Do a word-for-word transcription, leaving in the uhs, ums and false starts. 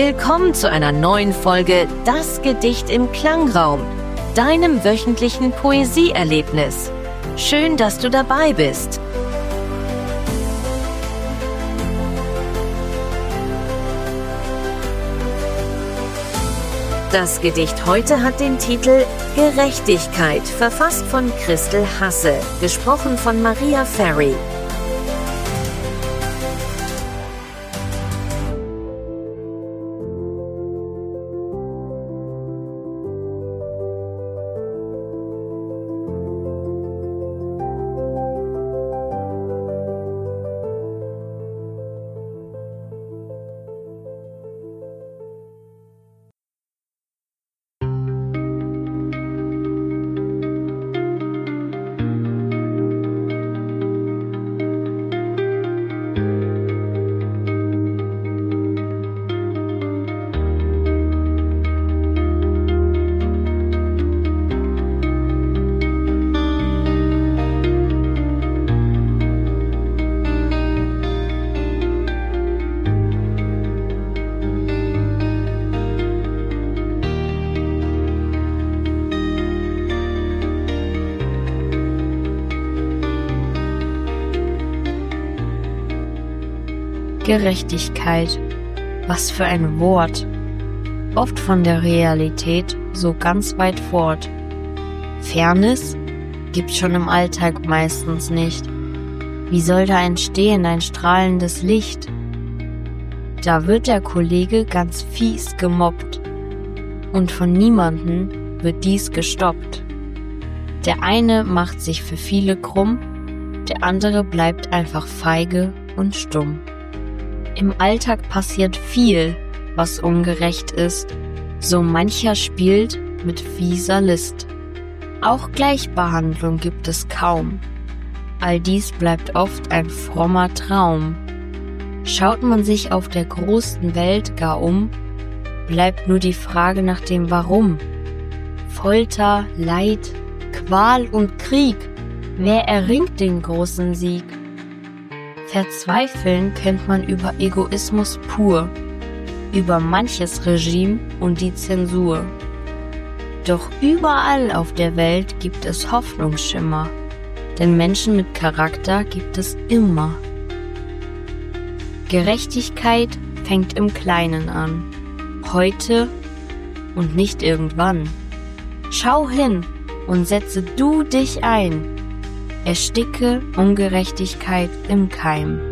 Willkommen zu einer neuen Folge Das Gedicht im Klangraum, deinem wöchentlichen Poesieerlebnis. Schön, dass du dabei bist. Das Gedicht heute hat den Titel Gerechtigkeit, verfasst von Christel Hasse, gesprochen von Maria Ferry. Gerechtigkeit, was für ein Wort, oft von der Realität so ganz weit fort. Fairness gibt's schon im Alltag meistens nicht. Wie soll da entstehen ein strahlendes Licht? Da wird der Kollege ganz fies gemobbt und von niemandem wird dies gestoppt. Der eine macht sich für viele krumm, der andere bleibt einfach feige und stumm. Im Alltag passiert viel, was ungerecht ist, so mancher spielt mit fieser List. Auch Gleichbehandlung gibt es kaum, all dies bleibt oft ein frommer Traum. Schaut man sich auf der großen Welt gar um, bleibt nur die Frage nach dem Warum. Folter, Leid, Qual und Krieg, wer erringt den großen Sieg? Verzweifeln kennt man über Egoismus pur, über manches Regime und die Zensur. Doch überall auf der Welt gibt es Hoffnungsschimmer, denn Menschen mit Charakter gibt es immer. Gerechtigkeit fängt im Kleinen an, heute und nicht irgendwann. Schau hin und setze du dich ein. Ersticke Ungerechtigkeit im Keim.